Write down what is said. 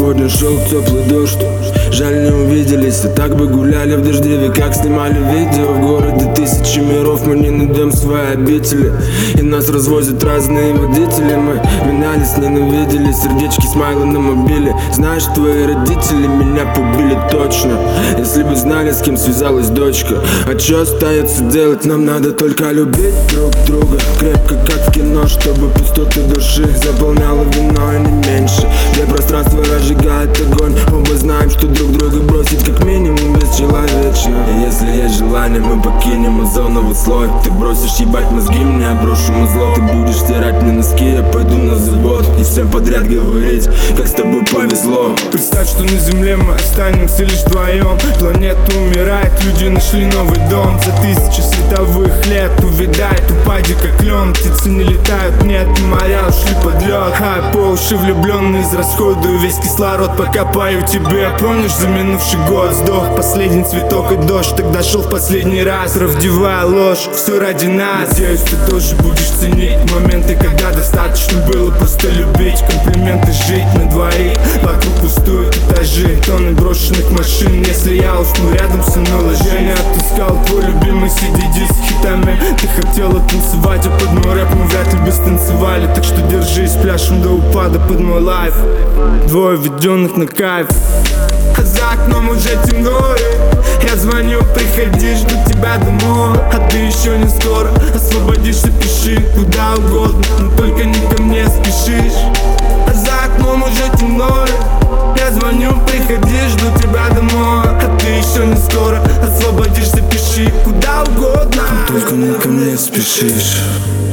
Сегодня шел теплый дождь, жаль не увиделись. И так бы гуляли в дождеве, как снимали видео. В городе тысячи миров, мы не найдем свои обители. И нас развозят разные водители. Мы менялись, ненавидели, сердечки, смайлы на мобиле. Знаешь, твои родители меня побили точно. Если бы знали, с кем связалась дочка. А чё остается делать? Нам надо только любить друг друга крепко, как в кино, чтобы пустоты души заполняло вино и не меньше. Где пространство разжигает огонь, оба знаем, что друг друга бросить как минимум бесчеловечно. И если есть желание, мы покинем озоновый слой. Ты бросишь ебать мозги, мне я брошу музло. Ты будешь стирать мне носки, я пойду на завод и всем подряд говорить, как с тобой повезло. Представь, что на земле мы останемся лишь вдвоем. Планета умирает, люди нашли новый дом. За тысячи световых лет увядает, упади как лен. Птицы не летают, нет, моря ушли под лед. Хай по уши влюбленный, израсходую весь кислород, пока пою тебе. Помнишь, за минувший год сдох последний цветок и дождь. Тогда шел в последний раз, правдивая ложь, все ради нас. Надеюсь, ты тоже будешь ценить моменты, когда достаточно было просто любить. Комплименты, жить на двоих, вокруг пустуют этажи, тонны брошенных машин. Если я усну рядом со мной, ложение отыскал твой любимый CD-диск с хитами. Ты хотела танцевать, а под мой рэп мы вряд ли бы станцевали. Так что держись, пляшем до упада под мой лайф. Двое введенных на кайф. А за окном уже темно, я звоню, приходи, жду тебя домой. А ты еще не скоро освободишься, пиши куда угодно, но только не ко мне спешишь. А за окном уже темно, я звоню, приходи, жду тебя домой. А ты еще не скоро освободишься, пиши куда угодно, но только не ко мне спешишь.